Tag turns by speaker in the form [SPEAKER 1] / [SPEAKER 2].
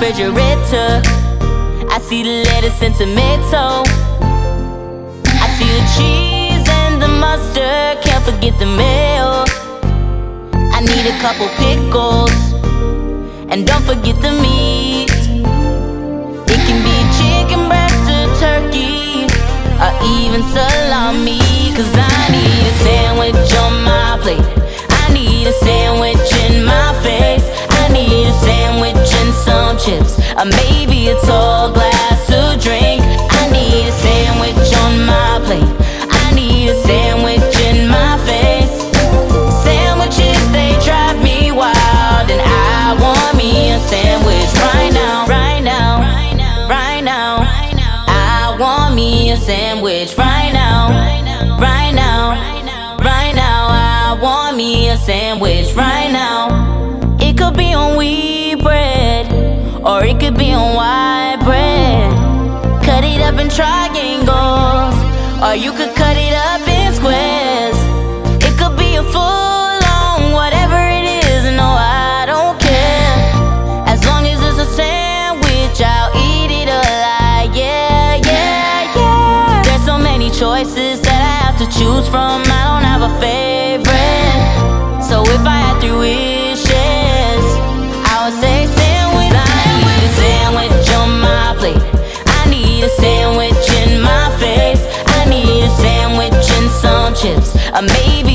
[SPEAKER 1] refrigerator. I see the lettuce and tomato. I see the cheese and the mustard. Can't forget the mayo. I need a couple pickles, and don't forget the meat. It can be chicken breast or turkey, or even salami. Cause I need a sandwich on my plate. I need a sandwich in my face. I need a sandwich and some chips, or maybe a tall glass of drink. I need a sandwich on my plate. I need a sandwich in my face. Sandwiches, they drive me wild, and I want me a sandwich right now, right now, right now. I want me a sandwich right now, right now, right now. I want me a sandwich right now. It could be on wheat bread, or it could be on white bread. Cut it up in triangles, or you could cut it up in squares. It could be a full on, whatever it is, no, I don't care. As long as it's a sandwich, I'll eat it alive, yeah, yeah, yeah. There's so many choices that I have to choose from. I don't have a favorite. So if I had 3 wishes, I would say sandwich. I need a sandwich on my plate. I need a sandwich in my face. I need a sandwich and some chips, or maybe